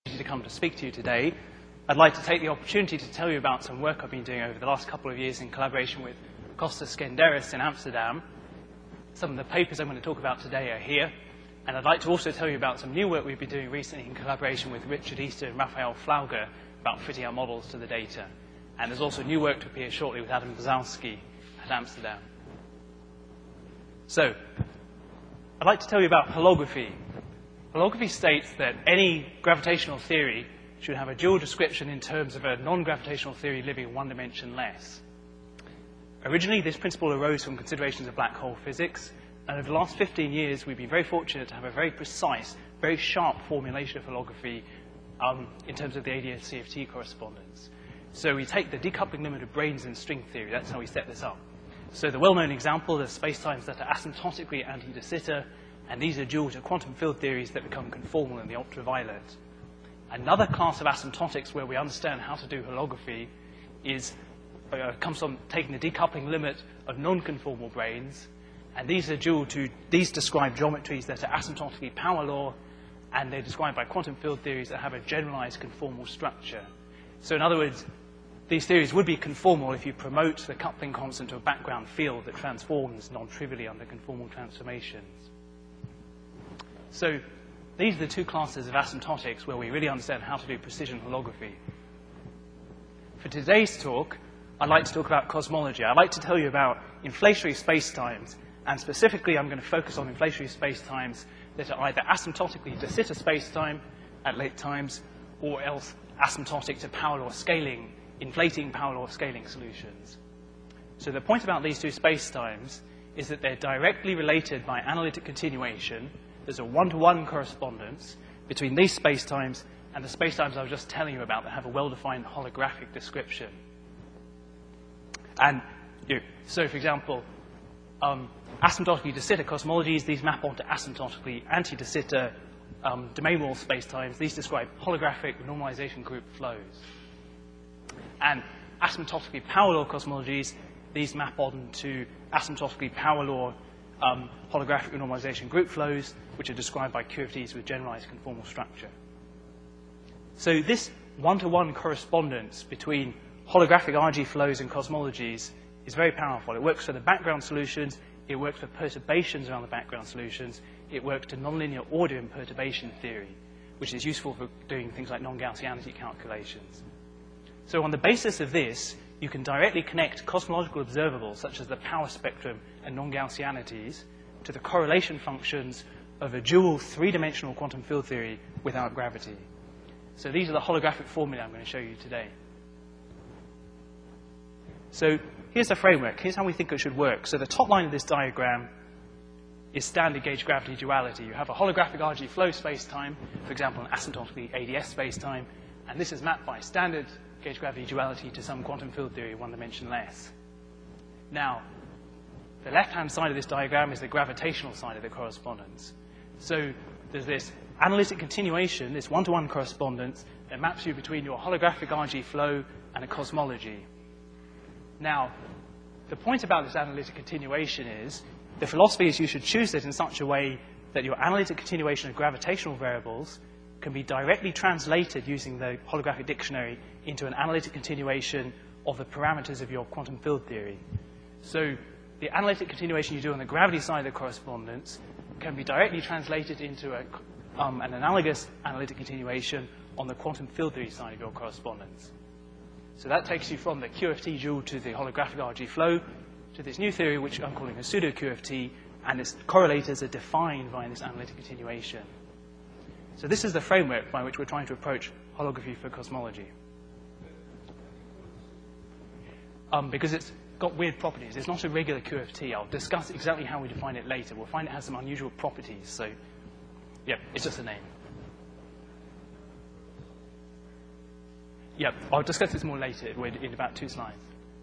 To come to speak to you today. I'd like to take the opportunity to tell you about some work I've been doing over the last couple of years in collaboration with Kostas Skenderis in Amsterdam. Some of the papers I'm going to talk about today are here, and I'd like to also tell you about some new work we've been doing recently in collaboration with Richard Easter and Raphael Flauger about fitting our models to the data. And there's also new work to appear shortly with Adam Brzezowski at Amsterdam. So, I'd like to tell you about holography. Holography states that any gravitational theory should have a dual description in terms of a non-gravitational theory living one dimension less. Originally, this principle arose from considerations of black hole physics, and over the last 15 years, we've been very fortunate to have a very precise, very sharp formulation of holography in terms of the ADS-CFT correspondence. So we take the decoupling limit of branes in string theory. That's how we set this up. So the well-known example is spacetimes that are asymptotically anti-de Sitter, and these are due to quantum field theories that become conformal in the ultraviolet. Another class of asymptotics where we understand how to do holography comes from taking the decoupling limit of non-conformal branes, and these describe geometries that are asymptotically power law, and they're described by quantum field theories that have a generalized conformal structure. So in other words, these theories would be conformal if you promote the coupling constant to a background field that transforms non-trivially under conformal transformations. So these are the two classes of asymptotics where we really understand how to do precision holography. For today's talk, I'd like to talk about cosmology. I'd like to tell you about inflationary spacetimes, and specifically I'm going to focus on inflationary spacetimes that are either asymptotically de Sitter spacetime at late times, or else asymptotic to power law scaling, inflating power law scaling solutions. So the point about these two spacetimes is that they're directly related by analytic continuation. There's a one-to-one correspondence between these spacetimes and the spacetimes I was just telling you about that have a well-defined holographic description. And so, for example, asymptotically de Sitter cosmologies, these map onto asymptotically anti-de Sitter domain wall spacetimes. These describe holographic normalization group flows. And asymptotically power law cosmologies, these map onto asymptotically power law holographic normalization group flows, which are described by QFTs with generalized conformal structure. So this one-to-one correspondence between holographic RG flows and cosmologies is very powerful. It works for the background solutions. It works for perturbations around the background solutions. It works to nonlinear order in perturbation theory, which is useful for doing things like non-Gaussianity calculations. So on the basis of this, you can directly connect cosmological observables, such as the power spectrum and non-Gaussianities, to the correlation functions of a dual three-dimensional quantum field theory without gravity. So these are the holographic formulae I'm going to show you today. So here's the framework. Here's how we think it should work. So the top line of this diagram is standard gauge gravity duality. You have a holographic RG flow spacetime, for example, an asymptotically ADS spacetime, and this is mapped by standard gauge gravity duality to some quantum field theory one dimension less. Now, the left-hand side of this diagram is the gravitational side of the correspondence. So there's this analytic continuation, this one-to-one correspondence that maps you between your holographic RG flow and a cosmology. Now, the point about this analytic continuation is the philosophy is you should choose it in such a way that your analytic continuation of gravitational variables can be directly translated using the holographic dictionary into an analytic continuation of the parameters of your quantum field theory. So the analytic continuation you do on the gravity side of the correspondence can be directly translated into an analogous analytic continuation on the quantum field theory side of your correspondence. So that takes you from the QFT dual to the holographic RG flow to this new theory, which I'm calling a pseudo-QFT, and its correlators are defined by this analytic continuation. So this is the framework by which we're trying to approach holography for cosmology. Because it's got weird properties. It's not a regular QFT. I'll discuss exactly how we define it later. We'll find it has some unusual properties. So, yeah, it's just a name. Yeah, I'll discuss this more later in about 2 slides.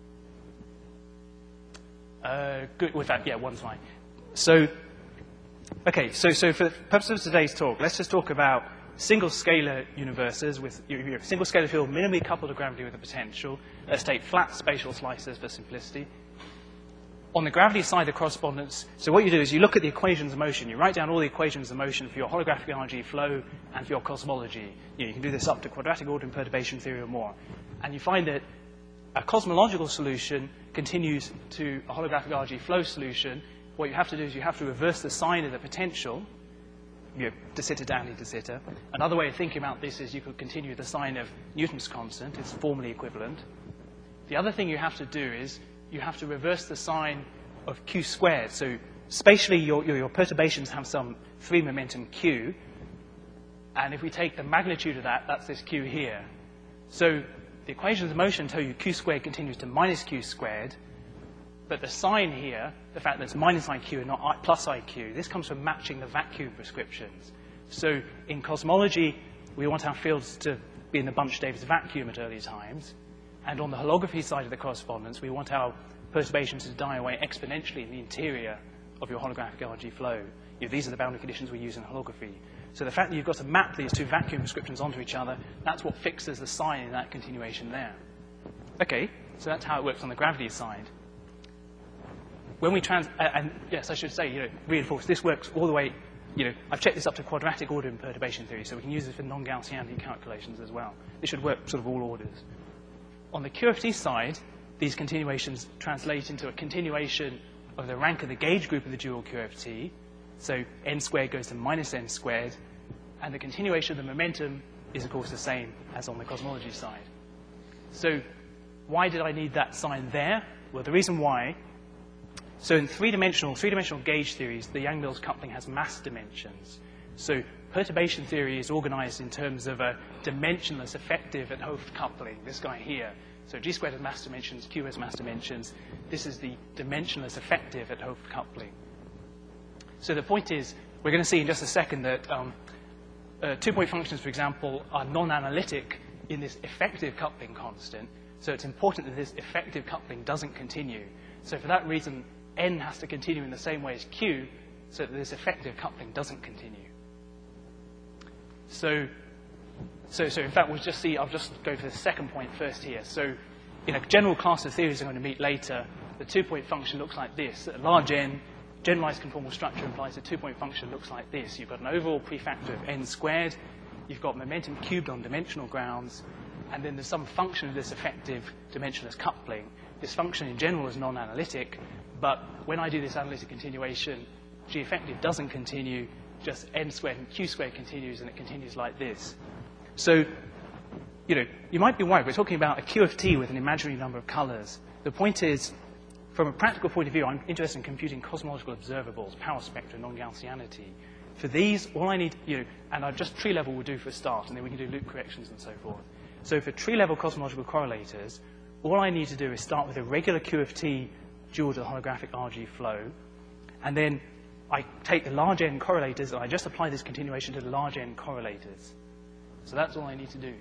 Good. With that, yeah, 1 slide. So, okay, so for the purposes of today's talk, let's just talk about single scalar universes with a single scalar field minimally coupled to gravity with a potential. Let's take flat spatial slices for simplicity. On the gravity side, the correspondence, so what you do is you look at the equations of motion. You write down all the equations of motion for your holographic energy flow and for your cosmology. You can do this up to quadratic order in perturbation theory or more. And you find that a cosmological solution continues to a holographic energy flow solution. What you have to do is you have to reverse the sign of the potential, de Sitter, Dandy, de Sitter. Another way of thinking about this is you could continue the sign of Newton's constant. It's formally equivalent. The other thing you have to do is you have to reverse the sign of q squared. So spatially, your perturbations have some 3 momentum q. And if we take the magnitude of that, that's this q here. So the equations of motion tell you q squared continues to minus q squared. But the sign here, the fact that it's minus iq and not plus iq, this comes from matching the vacuum prescriptions. So in cosmology, we want our fields to be in the Bunch-Davies vacuum at early times. And on the holography side of the correspondence, we want our perturbations to die away exponentially in the interior of your holographic energy flow. These are the boundary conditions we use in holography. So the fact that you've got to map these two vacuum prescriptions onto each other, that's what fixes the sign in that continuation there. Okay, so that's how it works on the gravity side. When we and yes, I should say, reinforce, this works all the way, I've checked this up to quadratic order in perturbation theory, so we can use this for non-Gaussianity calculations as well. This should work sort of all orders. On the QFT side, these continuations translate into a continuation of the rank of the gauge group of the dual QFT. So n squared goes to minus n squared. And the continuation of the momentum is, of course, the same as on the cosmology side. So why did I need that sign there? Well, the reason why, so in three-dimensional gauge theories, the Yang-Mills coupling has mass dimensions. So perturbation theory is organized in terms of a dimensionless effective and Hopf coupling, this guy here. So G squared has mass dimensions, Q has mass dimensions. This is the dimensionless effective at Hopf coupling. So the point is, we're going to see in just a second that two-point functions, for example, are non-analytic in this effective coupling constant. So it's important that this effective coupling doesn't continue. So for that reason, n has to continue in the same way as q, so that this effective coupling doesn't continue. So in fact, I'll just go for the second point first here. So in a general class of theories I'm going to meet later, the two-point function looks like this. At large n, generalized conformal structure implies a two-point function looks like this. You've got an overall prefactor of n squared. You've got momentum cubed on dimensional grounds. And then there's some function of this effective dimensionless coupling. This function in general is non-analytic. But when I do this analytic continuation, G effective doesn't continue. Just n squared and q squared continues, and it continues like this. So, you might be worried. We're talking about a QFT with an imaginary number of colors. The point is, from a practical point of view, I'm interested in computing cosmological observables, power spectra, non-Gaussianity. For these, all I need, and I've just tree level will do for a start, and then we can do loop corrections and so forth. So for tree level cosmological correlators, all I need to do is start with a regular QFT dual to the holographic RG flow, and then I take the large N correlators, and I just apply this continuation to the large N correlators. So that's all I need to do.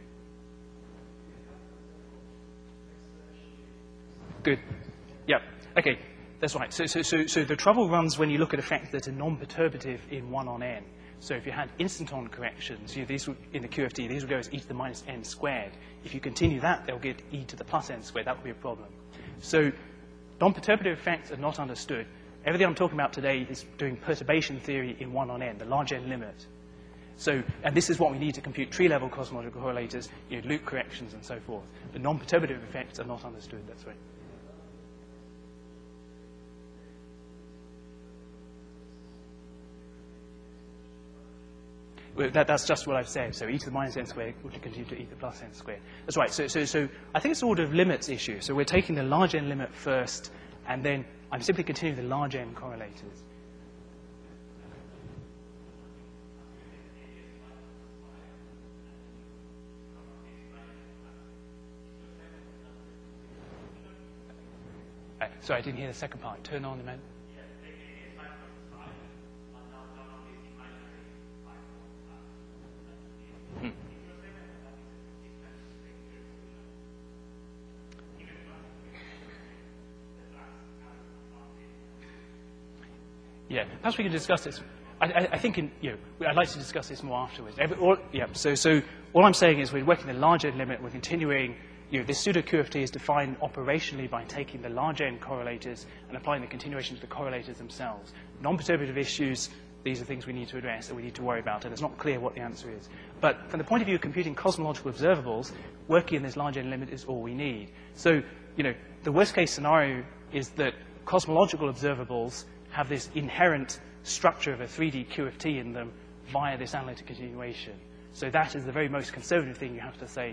Good. Yep. Okay. That's right. So the trouble runs when you look at effects that are non-perturbative in 1 on n. So if you had instanton corrections, these would, in the QFT, these would go as e to the minus n squared. If you continue that, they'll get e to the plus n squared. That would be a problem. So non-perturbative effects are not understood. Everything I'm talking about today is doing perturbation theory in 1 on n, the large n limit. So, and this is what we need to compute tree-level cosmological correlators, loop corrections and so forth. The non-perturbative effects are not understood. That's right. Well, that's just what I've said. So e to the minus n squared will continue to e to the plus n squared. That's right. So I think it's an order of limits issue. So we're taking the large n limit first, and then I'm simply continuing the large n correlators. Sorry, I didn't hear the second part. Turn on the man. Yeah, perhaps we can discuss this. I think I'd like to discuss this more afterwards. So all I'm saying is we're working the large n limit. We're continuing this pseudo-QFT is defined operationally by taking the large N correlators and applying the continuation to the correlators themselves. Non-perturbative issues, these are things we need to address that we need to worry about, and it's not clear what the answer is. But from the point of view of computing cosmological observables, working in this large N limit is all we need. So, the worst-case scenario is that cosmological observables have this inherent structure of a 3D QFT in them via this analytic continuation. So that is the very most conservative thing you have to say.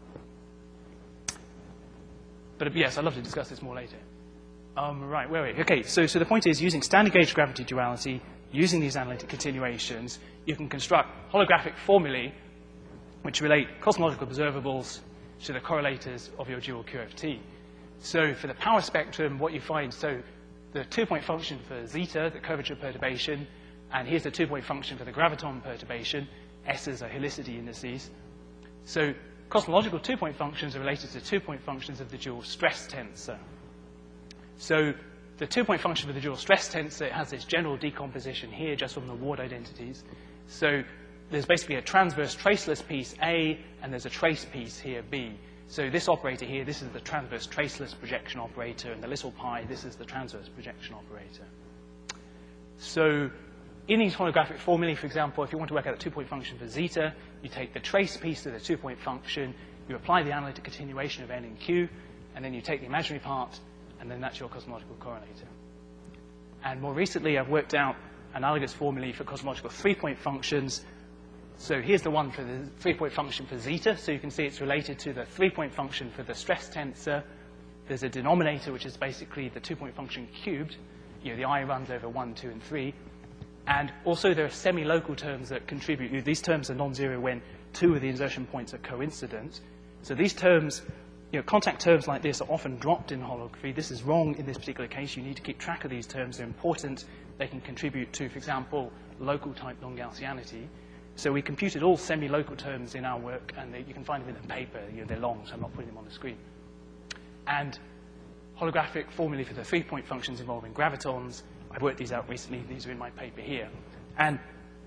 But yes, I'd love to discuss this more later. Right, where are we? Okay, so the point is, using standard gauge gravity duality, using these analytic continuations, you can construct holographic formulae which relate cosmological observables to the correlators of your dual QFT. So for the power spectrum, what you find, so the two-point function for zeta, the curvature perturbation, and here's the two-point function for the graviton perturbation. S's are helicity indices. So cosmological two-point functions are related to two-point functions of the dual stress tensor. So the two-point function for the dual stress tensor, it has this general decomposition here just from the Ward identities. So there's basically a transverse traceless piece A, and there's a trace piece here B. So this operator here, this is the transverse traceless projection operator, and the little pi, this is the transverse projection operator. So in these holographic formulae, for example, if you want to work out a two-point function for zeta, you take the trace piece of the two-point function, you apply the analytic continuation of n and q, and then you take the imaginary part, and then that's your cosmological correlator. And more recently, I've worked out analogous formulae for cosmological three-point functions. So here's the one for the three-point function for zeta. So you can see it's related to the three-point function for the stress tensor. There's a denominator, which is basically the two-point function cubed. The I runs over 1, 2, and 3. And also there are semi-local terms that contribute. These terms are non-zero when two of the insertion points are coincident. So these terms, contact terms like this are often dropped in holography. This is wrong in this particular case. You need to keep track of these terms. They're important. They can contribute to, for example, local type non-Gaussianity. So we computed all semi-local terms in our work, and you can find them in the paper. They're long, so I'm not putting them on the screen. And holographic formulae for the three-point functions involving gravitons, I've worked these out recently. These are in my paper here. And,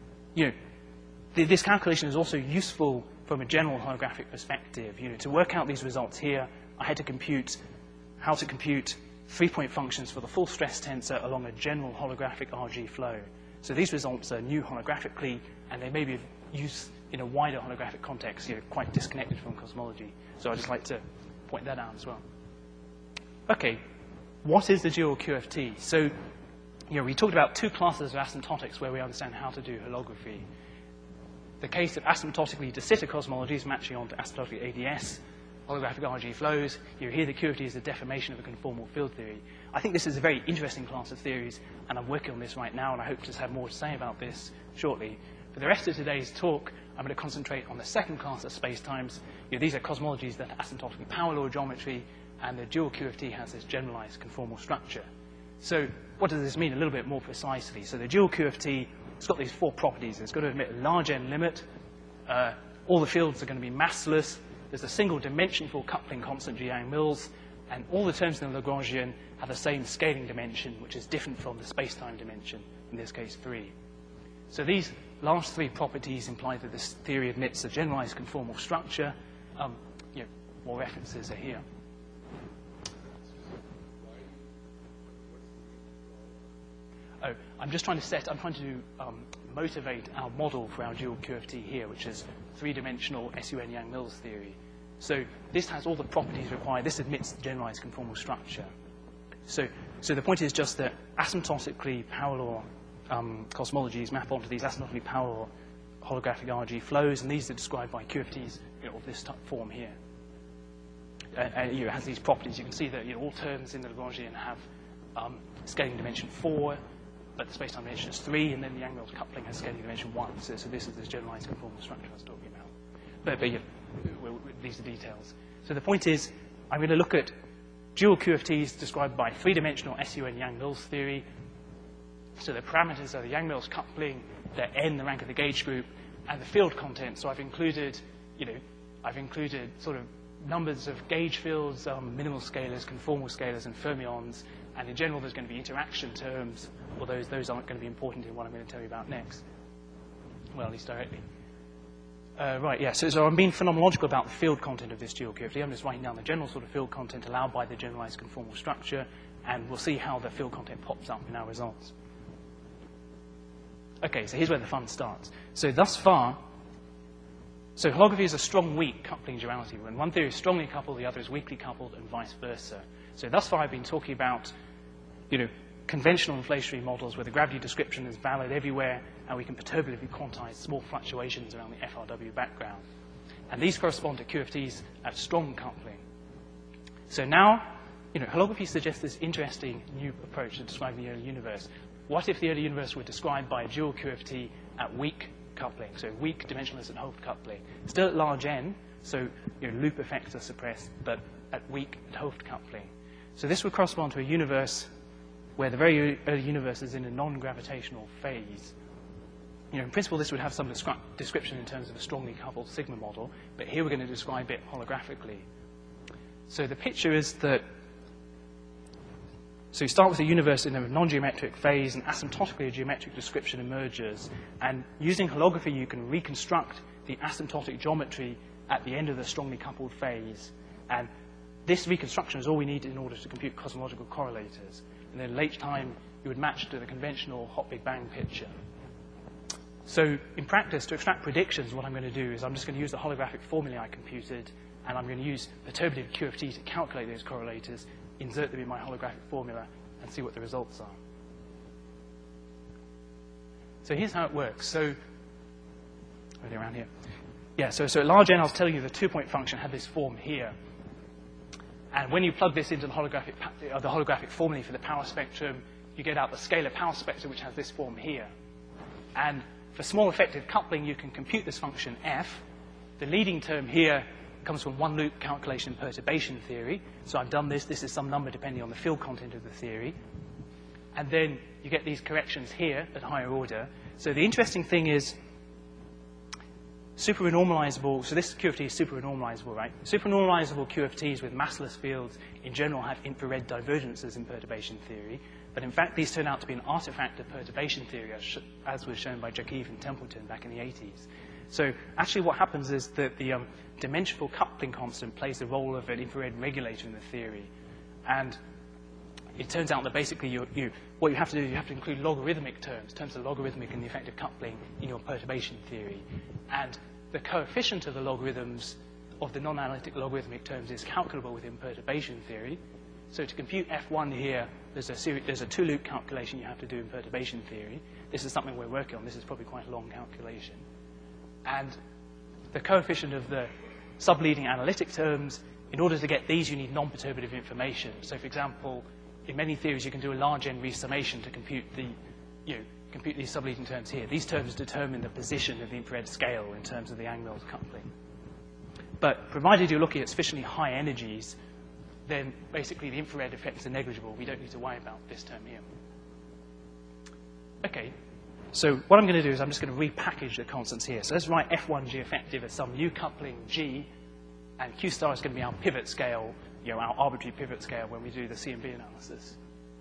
this calculation is also useful from a general holographic perspective. To work out these results here, I had to compute how to compute three-point functions for the full stress tensor along a general holographic RG flow. So these results are new holographically, and they may be of use in a wider holographic context, quite disconnected from cosmology. So I'd just like to point that out as well. Okay, what is the dual QFT? So, we talked about two classes of asymptotics where we understand how to do holography. The case of asymptotically de Sitter cosmologies matching onto asymptotically ADS, holographic RG flows. Here the QFT is the deformation of a conformal field theory. I think this is a very interesting class of theories, and I'm working on this right now, and I hope to have more to say about this shortly. For the rest of today's talk, I'm going to concentrate on the second class of spacetimes. These are cosmologies that are asymptotically power law geometry, and the dual QFT has this generalized conformal structure. So what does this mean a little bit more precisely? So the dual QFT, it's got these four properties. It's got to admit a large N limit. All the fields are going to be massless. There's a single dimensionful coupling constant G. Yang-Mills, and all the terms in the Lagrangian have the same scaling dimension, which is different from the space-time dimension, in this case 3. So these last three properties imply that this theory admits a generalized conformal structure. More references are here. Oh, I'm trying to motivate our model for our dual QFT here, which is three-dimensional SUN Yang-Mills theory. So this has all the properties required. This admits the generalized conformal structure. So the point is just that asymptotically power law cosmologies map onto these asymptotically power law holographic RG flows, and these are described by QFTs of this form here. And it has these properties. You can see that all terms in the Lagrangian have scaling dimension 4, but the space-time dimension is 3, and then the Yang-Mills coupling has scaling dimension 1. So this is this generalized conformal structure I was talking about. But these are details. So the point is, I'm going to look at dual QFTs described by three-dimensional SUN Yang-Mills theory. So the parameters are the Yang-Mills coupling, the n, the rank of the gauge group, and the field content. So I've included sort of numbers of gauge fields, minimal scalars, conformal scalars, and fermions. And in general, there's going to be interaction terms, although those aren't going to be important in what I'm going to tell you about next. Well, at least directly. Right, yeah. So I'm being phenomenological about the field content of this dual QFT. I'm just writing down the general sort of field content allowed by the generalized conformal structure, and we'll see how the field content pops up in our results. Okay, so here's where the fun starts. So thus far, so holography is a strong-weak coupling duality. When one theory is strongly coupled, the other is weakly coupled, and vice versa. So thus far, I've been talking about, conventional inflationary models where the gravity description is valid everywhere, and we can perturbatively quantize small fluctuations around the FRW background. And these correspond to QFTs at strong coupling. So now, holography suggests this interesting new approach to describing the early universe. What if the early universe were described by a dual QFT at weak coupling, so weak dimensionless and Hopf coupling? Still at large n, so loop effects are suppressed, but at weak and Hopf coupling. So this would correspond to a universe where the very early universe is in a non-gravitational phase. In principle, this would have some description in terms of a strongly coupled sigma model, but here we're going to describe it holographically. So the picture is that, so you start with a universe in a non-geometric phase, and asymptotically a geometric description emerges. And using holography, you can reconstruct the asymptotic geometry at the end of the strongly coupled phase. And this reconstruction is all we need in order to compute cosmological correlators. And then at time, you would match to the conventional hot Big Bang picture. So in practice, to extract predictions, what I'm going to do is I'm just going to use the holographic formulae I computed, and I'm going to use perturbative QFT to calculate those correlators, insert them in my holographic formula, and see what the results are. So here's how it works. So, really around here. Yeah, so at large n, I was telling you the two-point function had this form here. And when you plug this into the holographic formulae for the power spectrum, you get out the scalar power spectrum, which has this form here. And for small effective coupling, you can compute this function f. The leading term here comes from one-loop calculation perturbation theory. So I've done this. This is some number depending on the field content of the theory. And then you get these corrections here at higher order. So the interesting thing is, supernormalizable, so this QFT is supernormalizable, right? Supernormalizable QFTs with massless fields in general have infrared divergences in perturbation theory, but in fact these turn out to be an artifact of perturbation theory, as was shown by Jakiv and Templeton back in the 80s. So actually what happens is that the dimensional coupling constant plays the role of an infrared regulator in the theory. And it turns out that basically what you have to do is you have to include logarithmic terms of logarithmic and the effective coupling in your perturbation theory. And the coefficient of the logarithms of the non-analytic logarithmic terms is calculable within perturbation theory. So to compute F1 here, there's a two-loop calculation you have to do in perturbation theory. This is something we're working on. This is probably quite a long calculation. And the coefficient of the subleading analytic terms, in order to get these, you need non-perturbative information. So, for example, in many theories, you can do a large n resummation to compute compute these subleading terms here. These terms determine the position of the infrared scale in terms of the Yang-Mills coupling. But provided you're looking at sufficiently high energies, then basically the infrared effects are negligible. We don't need to worry about this term here. Okay, so what I'm going to do is I'm just going to repackage the constants here. So let's write F1G effective as some new coupling G, and Q star is going to be our pivot scale, our arbitrary pivot scale when we do the CMB analysis.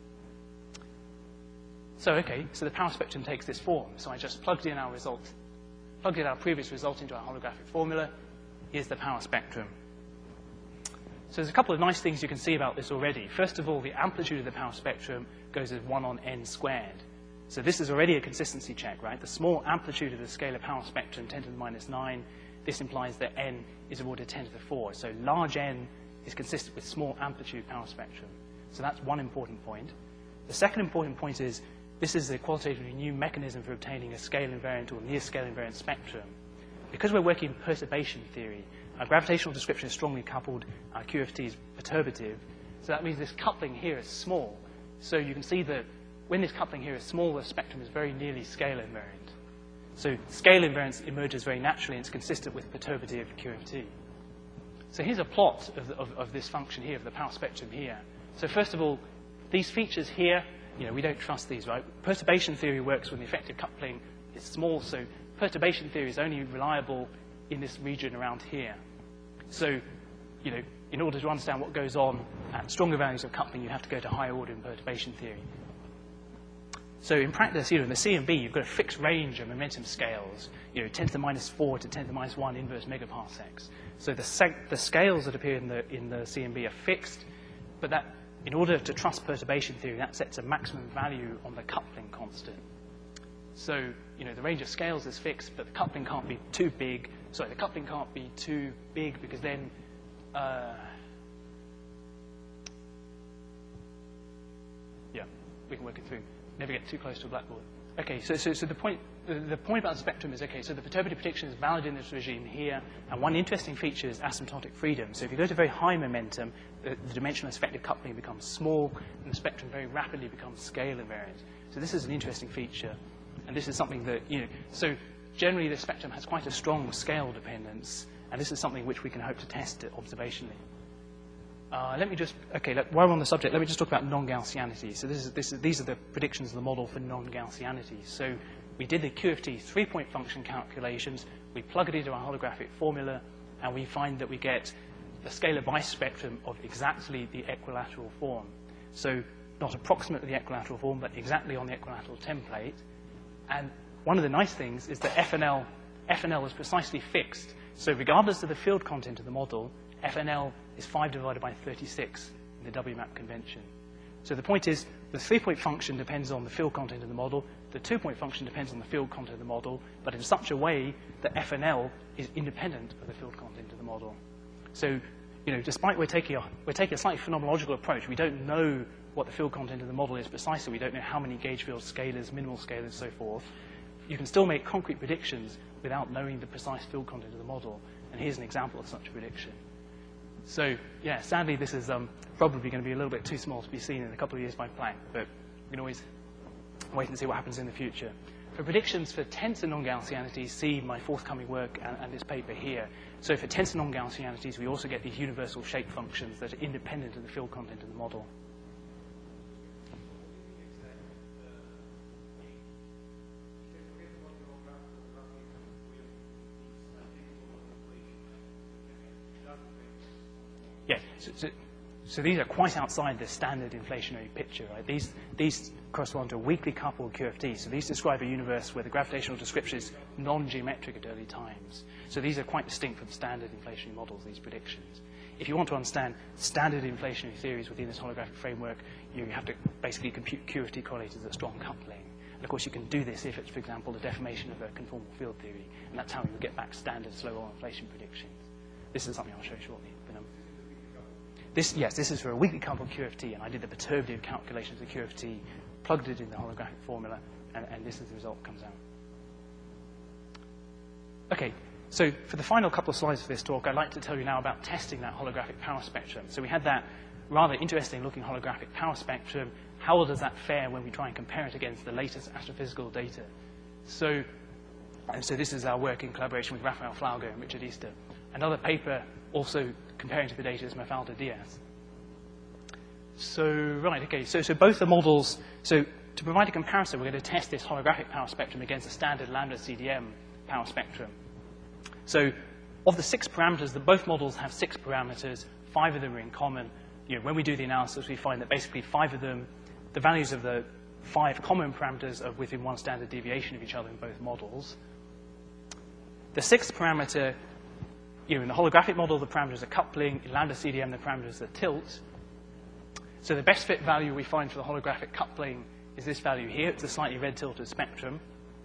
So, okay, so the power spectrum takes this form. So I just plugged in our result, plugged in our previous result into our holographic formula. Here's the power spectrum. So there's a couple of nice things you can see about this already. First of all, the amplitude of the power spectrum goes as 1 on n squared. So this is already a consistency check, right? The small amplitude of the scalar power spectrum, 10 to the minus 9, this implies that n is of order 10 to the 4. So large n is consistent with small amplitude power spectrum. So that's one important point. The second important point is this is a qualitatively new mechanism for obtaining a scale invariant or near scale invariant spectrum. Because we're working in perturbation theory, our gravitational description is strongly coupled, our QFT is perturbative, so that means this coupling here is small. So you can see that when this coupling here is small, the spectrum is very nearly scale invariant. So scale invariance emerges very naturally, and it's consistent with perturbative QFT. So here's a plot of this function here, of the power spectrum here. So first of all, these features here, we don't trust these, right? Perturbation theory works when the effective coupling is small, so perturbation theory is only reliable in this region around here. So, in order to understand what goes on at stronger values of coupling, you have to go to higher order in perturbation theory. So in practice, in the CMB, you've got a fixed range of momentum scales, 10 to the -4 to 10 to the -1 inverse megaparsecs. So the scales that appear in the CMB are fixed, but that, in order to trust perturbation theory, that sets a maximum value on the coupling constant. So, the range of scales is fixed, but the coupling can't be too big. Sorry, the coupling can't be too big because then we can work it through. Never get too close to a blackboard. Okay, so the point about the spectrum is, okay, so the perturbative prediction is valid in this regime here, and one interesting feature is asymptotic freedom. So if you go to very high momentum, the dimensionless effective coupling becomes small, and the spectrum very rapidly becomes scale invariant. So this is an interesting feature, and this is something that, so generally the spectrum has quite a strong scale dependence, and this is something which we can hope to test observationally. While we're on the subject, let me just talk about non-Gaussianity. So these are the predictions of the model for non-Gaussianity. So we did the QFT 3-point function calculations, we plug it into our holographic formula, and we find that we get a scalar bispectrum of exactly the equilateral form. So not approximately the equilateral form, but exactly on the equilateral template. And one of the nice things is that FNL is precisely fixed. So regardless of the field content of the model, FNL is 5 divided by 36 in the WMAP convention. So the point is, the 3-point function depends on the field content of the model, the 2-point function depends on the field content of the model, but in such a way that FNL is independent of the field content of the model. So, despite we're taking a slightly phenomenological approach, we don't know what the field content of the model is precisely, we don't know how many gauge field scalars, minimal scalars, so forth. You can still make concrete predictions without knowing the precise field content of the model, and here's an example of such a prediction. So, yeah, sadly, this is probably going to be a little bit too small to be seen in a couple of years by Planck, but we can always wait and see what happens in the future. For predictions for tensor non-Gaussianities, see my forthcoming work and this paper here. So for tensor non-Gaussianities, we also get these universal shape functions that are independent of the field content of the model. Yeah, so these are quite outside the standard inflationary picture, right? These correspond to a weakly coupled QFT. So these describe a universe where the gravitational description is non-geometric at early times. So these are quite distinct from standard inflationary models, these predictions. If you want to understand standard inflationary theories within this holographic framework, you have to basically compute QFT correlators of strong coupling. And of course, you can do this if it's, for example, the deformation of a conformal field theory. And that's how you would get back standard slow-roll inflation predictions. This is something I'll show you shortly. This is for a weakly coupled QFT, and I did the perturbative calculations of QFT, plugged it in the holographic formula, and this is the result that comes out. Okay, so for the final couple of slides of this talk, I'd like to tell you now about testing that holographic power spectrum. So we had that rather interesting looking holographic power spectrum. How well does that fare when we try and compare it against the latest astrophysical data? So this is our work in collaboration with Rafael Flauger and Richard Easter. Another paper also comparing to the data is Mafalda Diaz. So both the models, so to provide a comparison, we're going to test this holographic power spectrum against a standard lambda CDM power spectrum. So of the 6 parameters, both models have 6 parameters, 5 of them are in common. When we do the analysis, we find that basically 5 of them, the values of the 5 common parameters are within 1 standard deviation of each other in both models. The 6th parameter, in the holographic model, the parameters are coupling. In lambda CDM, the parameters are tilt. So the best fit value we find for the holographic coupling is this value here. It's a slightly red tilted spectrum.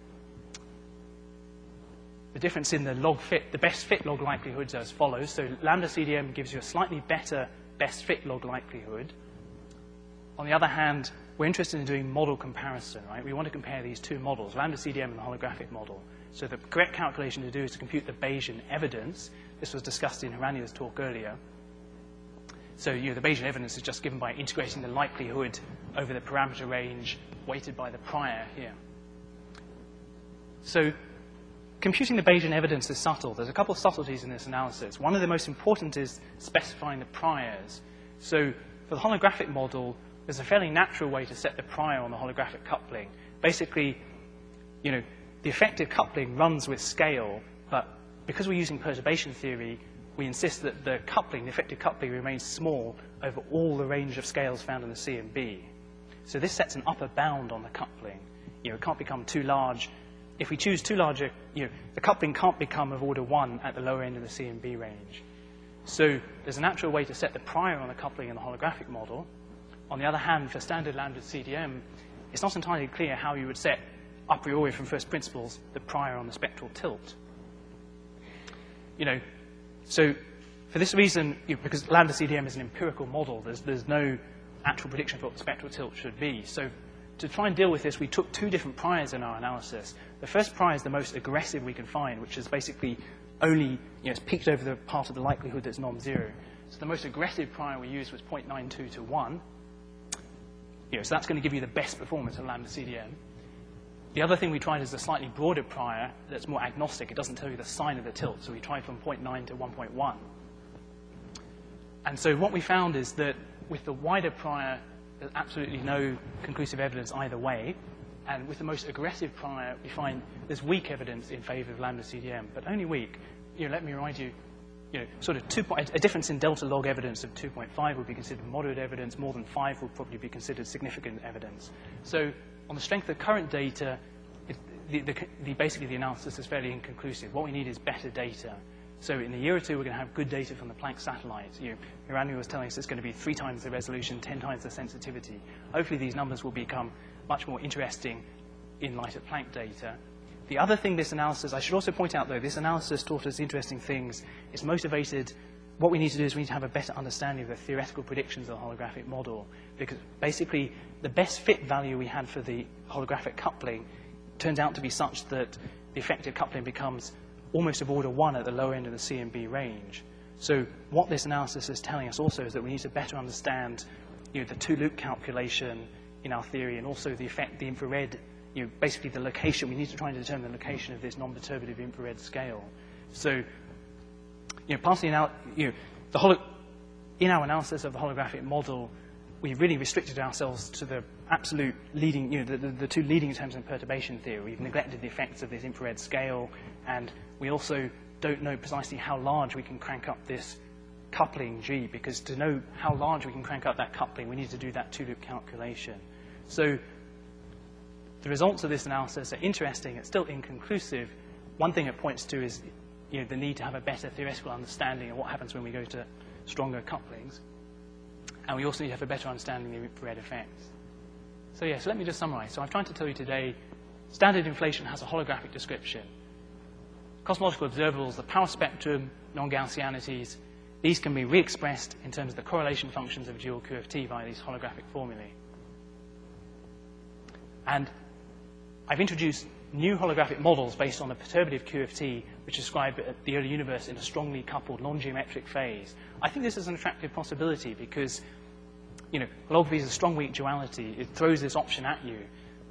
The difference in the log fit, the best fit log likelihoods are as follows. So lambda CDM gives you a slightly better best fit log likelihood. On the other hand, we're interested in doing model comparison, right? We want to compare these 2 models, lambda CDM and the holographic model. So the correct calculation to do is to compute the Bayesian evidence. This was discussed in Harania's talk earlier. So the Bayesian evidence is just given by integrating the likelihood over the parameter range weighted by the prior here. So computing the Bayesian evidence is subtle. There's a couple of subtleties in this analysis. One of the most important is specifying the priors. So for the holographic model, there's a fairly natural way to set the prior on the holographic coupling. Basically, the effective coupling runs with scale, but because we're using perturbation theory, we insist that the coupling, the effective coupling, remains small over all the range of scales found in the CMB. So this sets an upper bound on the coupling. It can't become too large. If we choose too large, the coupling can't become of order 1 at the lower end of the CMB range. So there's a natural way to set the prior on the coupling in the holographic model. On the other hand, for standard lambda CDM, it's not entirely clear how you would set a priori from first principles the prior on the spectral tilt. So for this reason, because lambda CDM is an empirical model, there's no actual prediction for what the spectral tilt should be. So to try and deal with this, we took 2 different priors in our analysis. The first prior is the most aggressive we can find, which is basically only, it's peaked over the part of the likelihood that's non-zero. So the most aggressive prior we used was 0.92 to 1. So that's going to give you the best performance of lambda CDM. The other thing we tried is a slightly broader prior that's more agnostic. It doesn't tell you the sign of the tilt. So we tried from 0.9 to 1.1. And so what we found is that with the wider prior, there's absolutely no conclusive evidence either way. And with the most aggressive prior, we find there's weak evidence in favor of lambda CDM, but only weak. Let me remind you, sort of a difference in delta log evidence of 2.5 would be considered moderate evidence. More than 5 would probably be considered significant evidence. So on the strength of current data, basically the analysis is fairly inconclusive. What we need is better data. So in a year or 2, we're going to have good data from the Planck satellites. Miranda was telling us it's going to be 3 times the resolution, 10 times the sensitivity. Hopefully these numbers will become much more interesting in light of Planck data. The other thing this analysis, I should also point out, though, this analysis taught us interesting things. It's motivated. What we need to do is we need to have a better understanding of the theoretical predictions of the holographic model, because basically the best fit value we had for the holographic coupling turns out to be such that the effective coupling becomes almost of order 1 at the lower end of the CMB range. So what this analysis is telling us also is that we need to better understand the 2-loop calculation in our theory, and also the effect, the infrared, basically the location. We need to try and determine the location of this non-perturbative infrared scale. So, partly now, in our analysis of the holographic model, we really restricted ourselves to the absolute leading, the 2 leading terms in perturbation theory. We've neglected the effects of this infrared scale, and we also don't know precisely how large we can crank up this coupling G, because to know how large we can crank up that coupling, we need to do that 2-loop calculation. So the results of this analysis are interesting. It's still inconclusive. One thing it points to is the need to have a better theoretical understanding of what happens when we go to stronger couplings. And we also need to have a better understanding of the infrared effects. So let me just summarize. So I've tried to tell you today, standard inflation has a holographic description. Cosmological observables, the power spectrum, non-Gaussianities, these can be re-expressed in terms of the correlation functions of dual QFT via these holographic formulae. And I've introduced new holographic models based on the perturbative QFT, which describe the early universe in a strongly coupled non-geometric phase. I think this is an attractive possibility because, holography is a strong weak duality. It throws this option at you.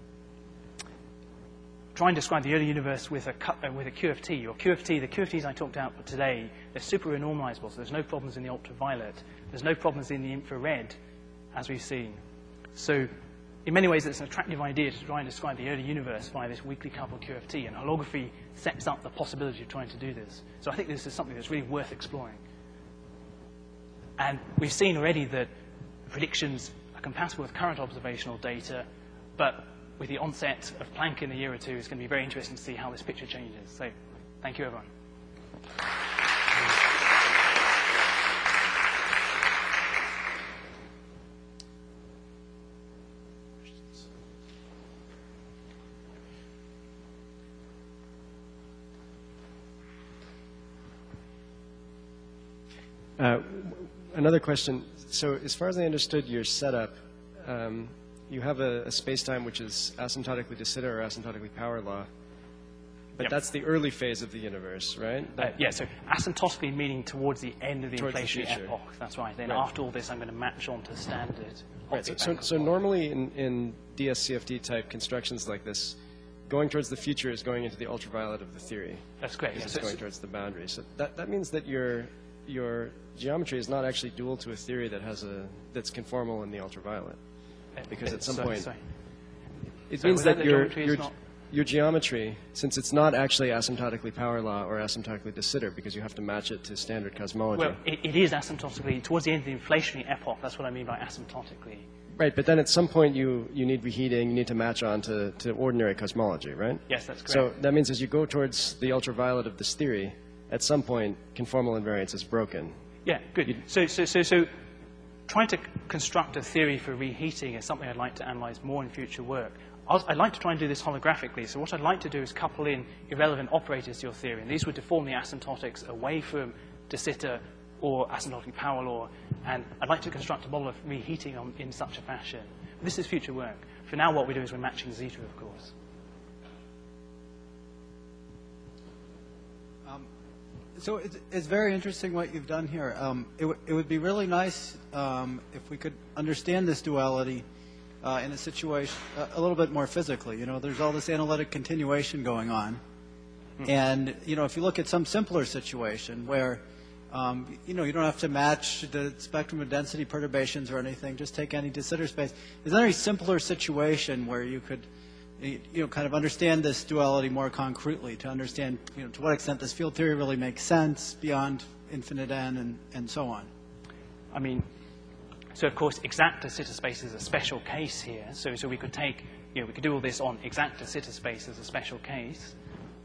Try and describe the early universe with a QFT. Or QFT, the QFTs I talked about today, they're super-renormalizable, so there's no problems in the ultraviolet. There's no problems in the infrared, as we've seen. So in many ways, it's an attractive idea to try and describe the early universe via this weakly coupled QFT, and holography sets up the possibility of trying to do this. So I think this is something that's really worth exploring. And we've seen already that predictions are compatible with current observational data, but with the onset of Planck in a year or 2, it's going to be very interesting to see how this picture changes. So thank you, everyone. Another question. So as far as I understood your setup, you have a space-time which is asymptotically de Sitter or asymptotically power law. But that's the early phase of the universe, right? So asymptotically meaning towards the end of the inflationary epoch. That's right. Then after all this, I'm going to match on to standard. Right. So normally in DSCFD type constructions like this, going towards the future is going into the ultraviolet of the theory. That's correct. It's going towards the boundary. So that means that your geometry is not actually dual to a theory that's conformal in the ultraviolet. Because at some point, it means that your geometry, since it's not actually asymptotically power law or asymptotically de Sitter, because you have to match it to standard cosmology. Well, it is asymptotically, towards the end of the inflationary epoch, that's what I mean by asymptotically. Right, but then at some point you need reheating, you need to match on to ordinary cosmology, right? Yes, that's correct. So that means as you go towards the ultraviolet of this theory, at some point conformal invariance is broken. Yeah, good. So trying to construct a theory for reheating is something I'd like to analyze more in future work. I'd like to try and do this holographically. So what I'd like to do is couple in irrelevant operators to your theory, and these would deform the asymptotics away from de Sitter or asymptotic power law, and I'd like to construct a model of reheating in such a fashion. But this is future work. For now, what we do is we're matching zeta, of course. So it's very interesting what you've done here. It would be really nice if we could understand this duality in a situation a little bit more physically. You know, there's all this analytic continuation going on. And, you know, if you look at some simpler situation where, you know, you don't have to match the spectrum of density perturbations or anything, just take any de Sitter space. Is there any simpler situation where you could, you know, kind of understand this duality more concretely, to understand, you know, to what extent this field theory really makes sense beyond infinite n and so on? I mean, so of course, exact de Sitter space is a special case here. So we could take, you know, we could do all this on exact de Sitter space as a special case.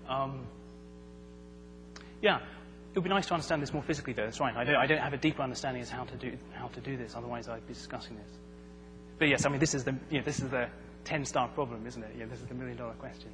Yeah, it would be nice to understand this more physically, though. That's right. I don't have a deeper understanding as how to do this. Otherwise, I'd be discussing this. But yes, I mean, this is the 10-star problem, isn't it? Yeah, this is the $1 million question.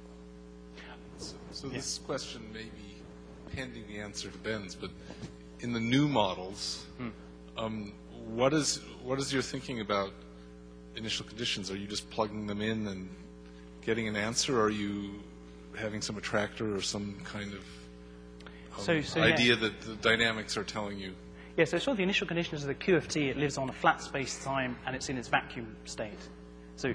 So this question may be pending the answer to Ben's, but in the new models, what is your thinking about initial conditions? Are you just plugging them in and getting an answer, or are you having some attractor or some kind of idea that the dynamics are telling you? Yeah, so sort of the initial conditions of the QFT, it lives on a flat space-time and it's in its vacuum state. So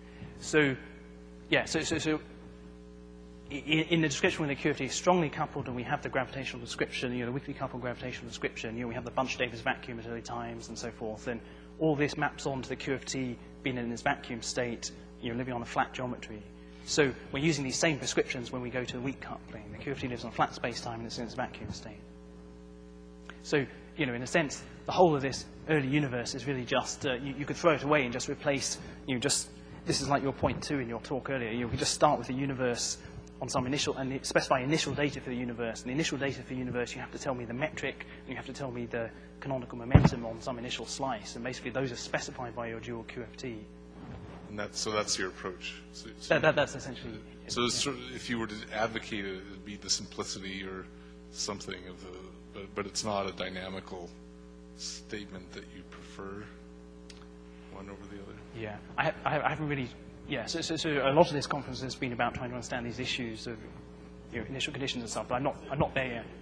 in the description when the QFT is strongly coupled and we have the gravitational description, you know, the weakly coupled gravitational description, you know, we have the Bunch-Davis vacuum at early times and so forth, then all this maps onto the QFT being in its vacuum state, you know, living on a flat geometry. So we're using these same prescriptions when we go to the weak coupling. The QFT lives on a flat space-time and it's in its vacuum state. So, you know, in a sense, the whole of this early universe is really just, you could throw it away and just replace, you know, just, this is like your point 2 in your talk earlier. You could just start with the universe on some initial, and specify initial data for the universe. And the initial data for the universe, you have to tell me the metric, and you have to tell me the canonical momentum on some initial slice. And basically, those are specified by your dual QFT. And so that's your approach. That's essentially. So sort of, if you were to advocate it, it'd be the simplicity or something of the, but it's not a dynamical statement that you prefer one over the other. Yeah, I haven't really. Yeah, so a lot of this conference has been about trying to understand these issues of, you know, initial conditions and stuff. But I'm not there yet.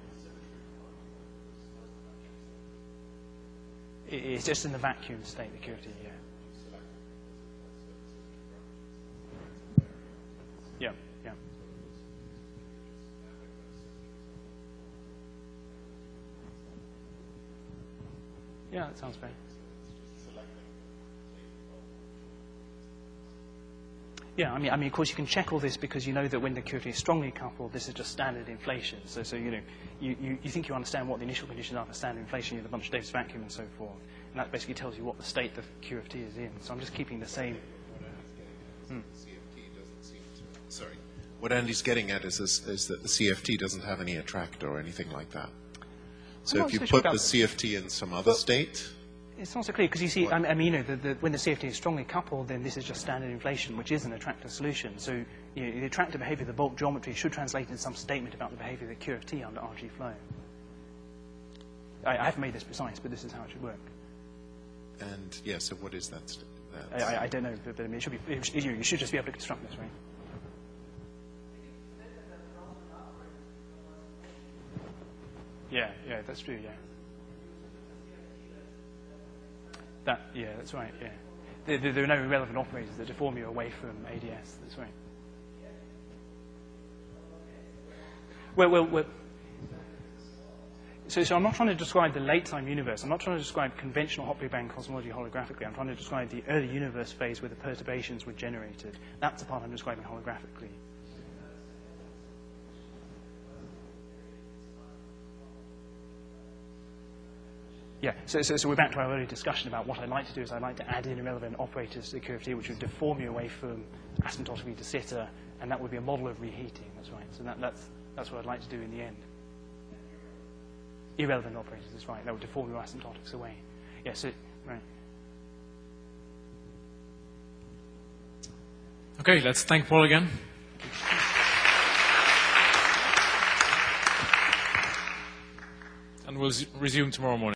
It's just in the vacuum state, the QFT. Yeah. Yeah, yeah. Yeah, that sounds fair. Yeah, I mean, of course, you can check all this because you know that when the QFT is strongly coupled, this is just standard inflation. So you know, you think you understand what the initial conditions are for standard inflation, you have the Bunch-Davis vacuum and so forth, and that basically tells you what the state the QFT is in. So I'm just keeping the same. Sorry. What Andy's getting at is that the CFT doesn't have any attractor or anything like that. So if you put the CFT in some other state... It's not so clear, because you see, I mean, you know, when the CFT is strongly coupled, then this is just standard inflation, which is an attractor solution. So you know, the attractor behavior of the bulk geometry should translate into some statement about the behavior of the QFT under RG flow. I haven't made this precise, but this is how it should work. And, yeah, so what is that? I don't know, but I mean, you should just be able to construct this, right? Yeah, that's true, yeah. Yeah, that's right, yeah. There are no irrelevant operators that deform you away from ADS, that's right. Well, so I'm not trying to describe the late-time universe. I'm not trying to describe conventional Hopper band cosmology holographically. I'm trying to describe the early universe phase where the perturbations were generated. That's the part I'm describing holographically. Yeah, so we're back to our earlier discussion about what I'd like to do is I'd like to add in irrelevant operators to the QFT, which would deform you away from asymptotically de Sitter, and that would be a model of reheating. That's right. So that's what I'd like to do in the end. Irrelevant operators, that's right. That would deform your asymptotics away. Yeah, so, right. Okay, let's thank Paul again. And we'll resume tomorrow morning.